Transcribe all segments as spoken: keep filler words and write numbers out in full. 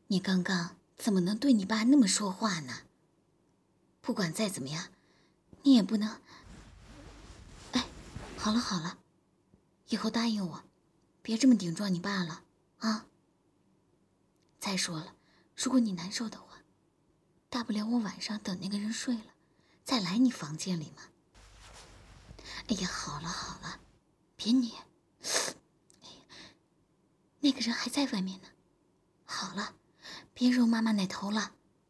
你刚刚怎么能对你爸那么说话呢？不管再怎么样，你也不能……哎，好了好了，以后答应我，别这么顶撞你爸了啊。再说了，如果你难受的话，大不了我晚上等那个人睡了，再来你房间里嘛。哎呀，好了好了，别捏。哎呀，那个人还在外面呢。好了，别揉妈妈奶头了。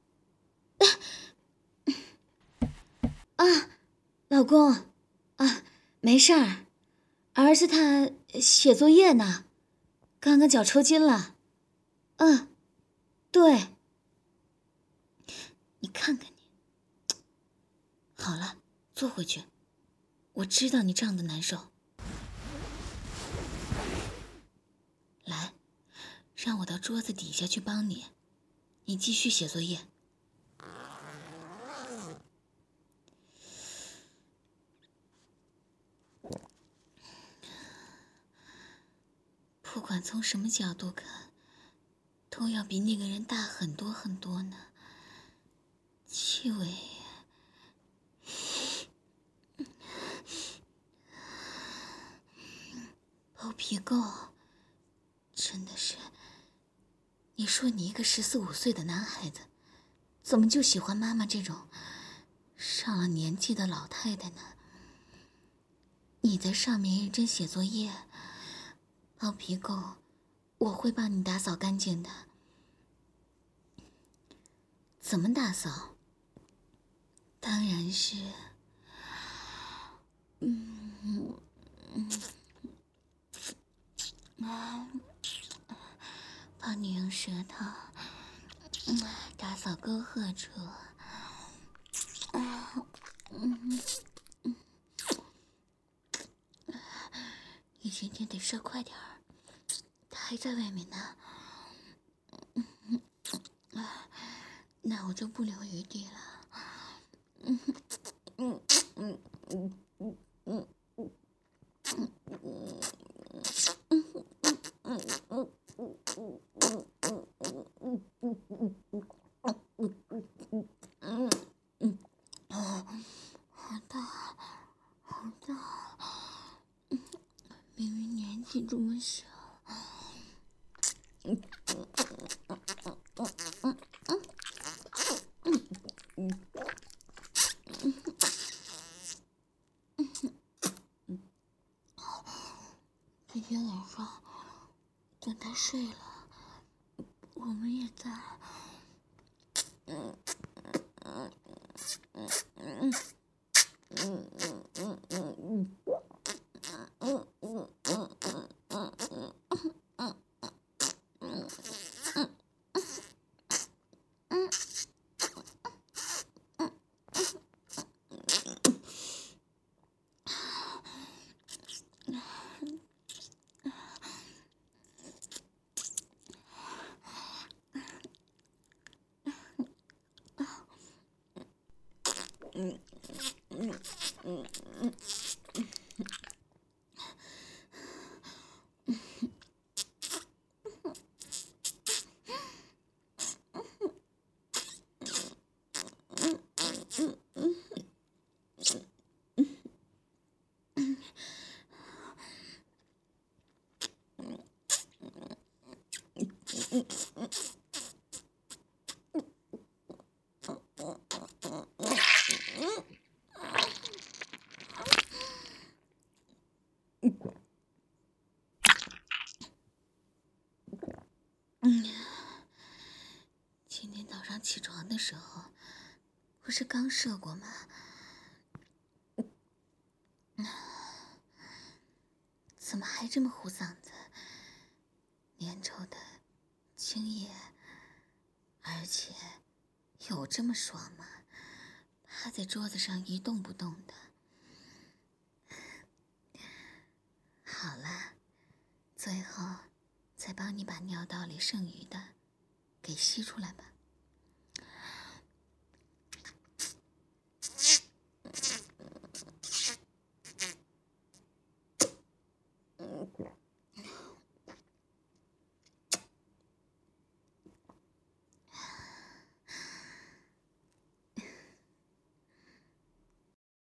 啊，老公，啊，没事儿，儿子他写作业呢，刚刚脚抽筋了。嗯，对。你看看你。好了，坐回去。我知道你这样的难受。来，让我到桌子底下去帮你，你继续写作业。不管从什么角度看，都要比那个人大很多很多呢。戚薇，包皮垢，真的是。你说你一个十四五岁的男孩子，怎么就喜欢妈妈这种上了年纪的老太太呢？你在上面认真写作业，包皮垢，我会帮你打扫干净的。怎么打扫？当然是，嗯嗯啊，帮你用舌头，嗯，打扫沟壑处。啊，嗯嗯，你今天得射快点儿，他还在外面呢。嗯嗯啊，那我就不留余地了。嗯嗯嗯嗯嗯嗯嗯嗯。好大，好大！明明年纪这么小。今天晚上等他睡了，我们也在。嗯嗯嗯嗯嗯嗯嗯嗯嗯嗯嗯嗯嗯嗯。嗯，今天早上起床的时候，不是刚射过吗？怎么还这么糊嗓子？粘稠的，精液，而且有这么爽吗？趴在桌子上一动不动的。好了，最后再帮你把尿道里剩余的给吸出来吧。嗯。